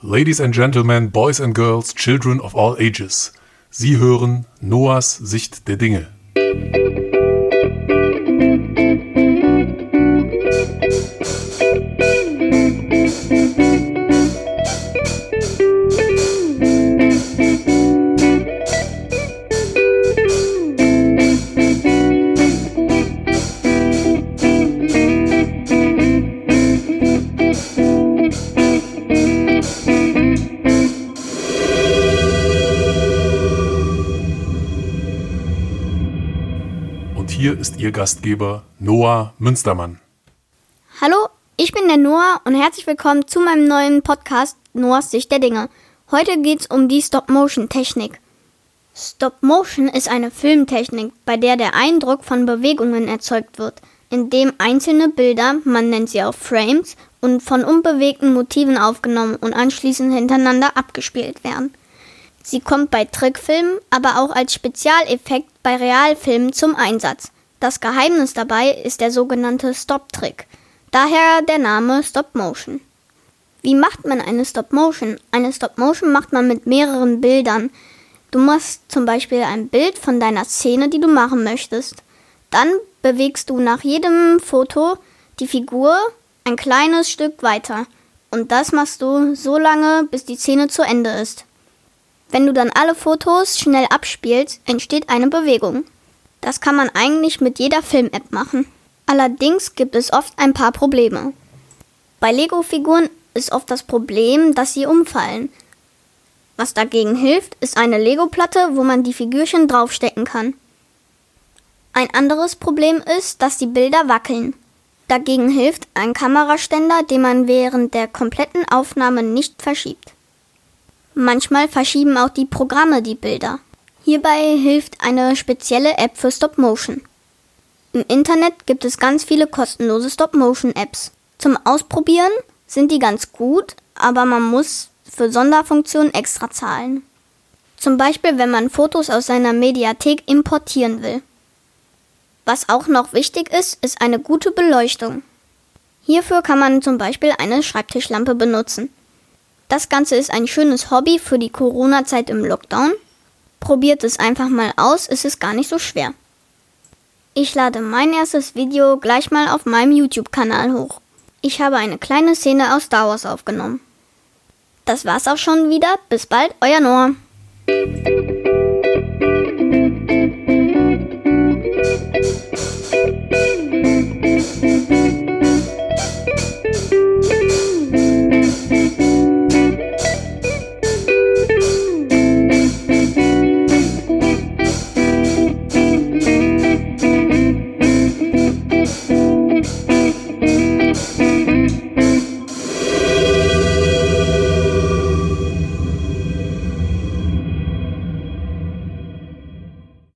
Ladies and Gentlemen, Boys and Girls, Children of all ages. Sie hören Noahs Sicht der Dinge. Hier ist Ihr Gastgeber Noah Münstermann. Hallo, ich bin der Noah und herzlich willkommen zu meinem neuen Podcast Noahs Sicht der Dinge. Heute geht's um die Stop-Motion-Technik. Stop-Motion ist eine Filmtechnik, bei der der Eindruck von Bewegungen erzeugt wird, indem einzelne Bilder, man nennt sie auch Frames, und von unbewegten Motiven aufgenommen und anschließend hintereinander abgespielt werden. Sie kommt bei Trickfilmen, aber auch als Spezialeffekt bei Realfilmen zum Einsatz. Das Geheimnis dabei ist der sogenannte Stop-Trick, daher der Name Stop-Motion. Wie macht man eine Stop-Motion? Eine Stop-Motion macht man mit mehreren Bildern. Du machst zum Beispiel ein Bild von deiner Szene, die du machen möchtest. Dann bewegst du nach jedem Foto die Figur ein kleines Stück weiter. Und das machst du so lange, bis die Szene zu Ende ist. Wenn du dann alle Fotos schnell abspielst, entsteht eine Bewegung. Das kann man eigentlich mit jeder Film-App machen. Allerdings gibt es oft ein paar Probleme. Bei Lego-Figuren ist oft das Problem, dass sie umfallen. Was dagegen hilft, ist eine Lego-Platte, wo man die Figürchen draufstecken kann. Ein anderes Problem ist, dass die Bilder wackeln. Dagegen hilft ein Kameraständer, den man während der kompletten Aufnahme nicht verschiebt. Manchmal verschieben auch die Programme die Bilder. Hierbei hilft eine spezielle App für Stop-Motion. Im Internet gibt es ganz viele kostenlose Stop-Motion-Apps. Zum Ausprobieren sind die ganz gut, aber man muss für Sonderfunktionen extra zahlen. Zum Beispiel, wenn man Fotos aus seiner Mediathek importieren will. Was auch noch wichtig ist, ist eine gute Beleuchtung. Hierfür kann man zum Beispiel eine Schreibtischlampe benutzen. Das Ganze ist ein schönes Hobby für die Corona-Zeit im Lockdown. Probiert es einfach mal aus, es ist gar nicht so schwer. Ich lade mein erstes Video gleich mal auf meinem YouTube-Kanal hoch. Ich habe eine kleine Szene aus Star Wars aufgenommen. Das war's auch schon wieder. Bis bald, euer Noah.